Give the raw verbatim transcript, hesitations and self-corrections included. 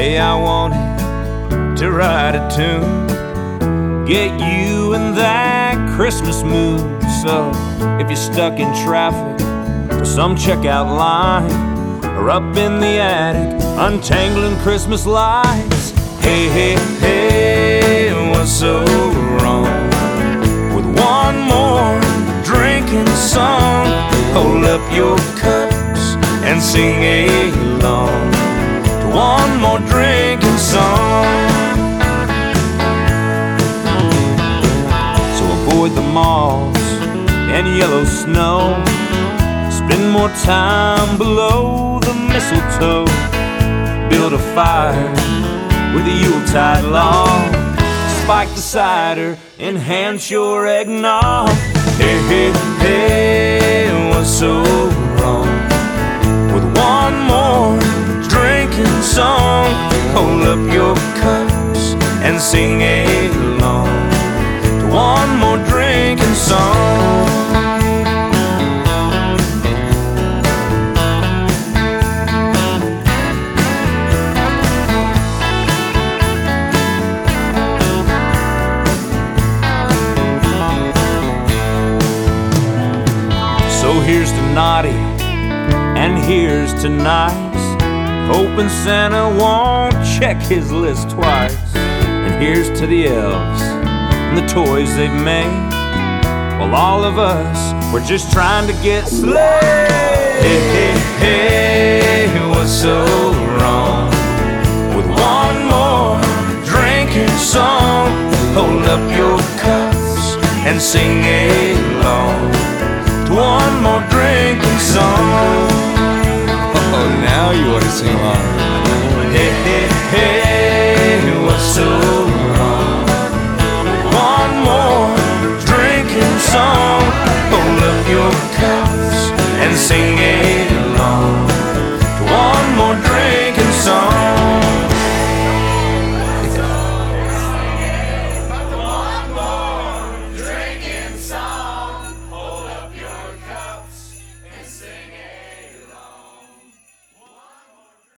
Hey, I wanted to write a tune, get you in that Christmas mood. So if you're stuck in traffic or some checkout line, or up in the attic untangling Christmas lights, hey, hey, hey, what's so wrong with one more drinking song? Hold up your cups and sing along to one more drinking song. So avoid the malls and yellow snow, spend more time below the mistletoe, build a fire with a Yuletide log, spike the cider, enhance your eggnog. Hey, hey, hey, what's so wrong with one more drinking song? Hold up your cups and sing along to one more drinking song. So here's to naughty, and here's to nice, hoping Santa won't check his list twice. And here's to the elves and the toys they've made, while all of us, we're just trying to get slayed. Hey, hey, hey, what's so wrong with one more drinking song? Hold up your cups and sing along to one more drinking song. Oh, now you want to sing along.